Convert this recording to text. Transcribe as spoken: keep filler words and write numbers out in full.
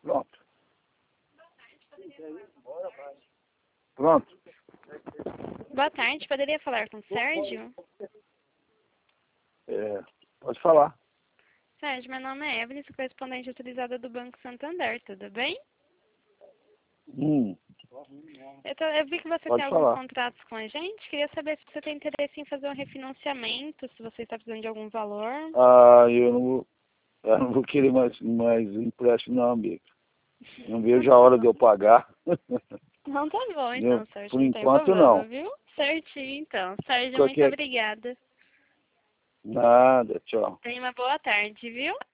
Pronto. Pronto. Boa tarde, poderia falar com o Sérgio? É, pode falar. Sérgio, meu nome é Evelyn, sou correspondente autorizada do Banco Santander, tudo bem? Hum, Eu, tô, eu vi que você pode tem alguns falar. contratos com a gente, queria saber se você tem interesse em fazer um refinanciamento, se você está precisando de algum valor. Ah, eu não vou, eu não vou querer mais, mais empréstimo não, amigo. Não vejo a hora de eu pagar. Não, tá bom Eu, então, Sérgio, por não tem enquanto, problema, não. viu? Certinho então. Sérgio, muito Qualquer... obrigada. Nada, tchau. Tenha uma boa tarde, viu?